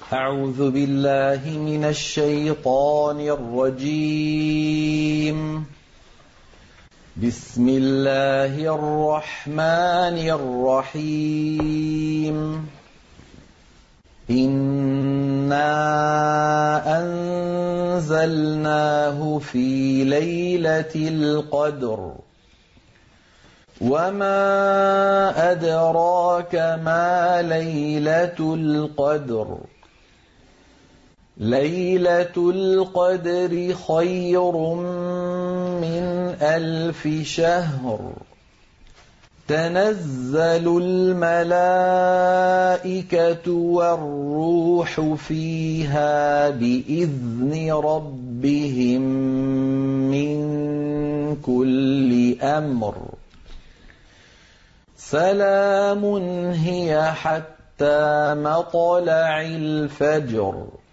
أعوذ بالله من الشيطان الرجيم. بسم الله الرحمن الرحيم. إنا أنزلناه في ليلة القدر وما أدراك ما ليلة القدر ليلة القدر خير من 1000 شهر تنزل الملائكة والروح فيها بإذن ربهم من كل أمر سلام هي حتى مطلع الفجر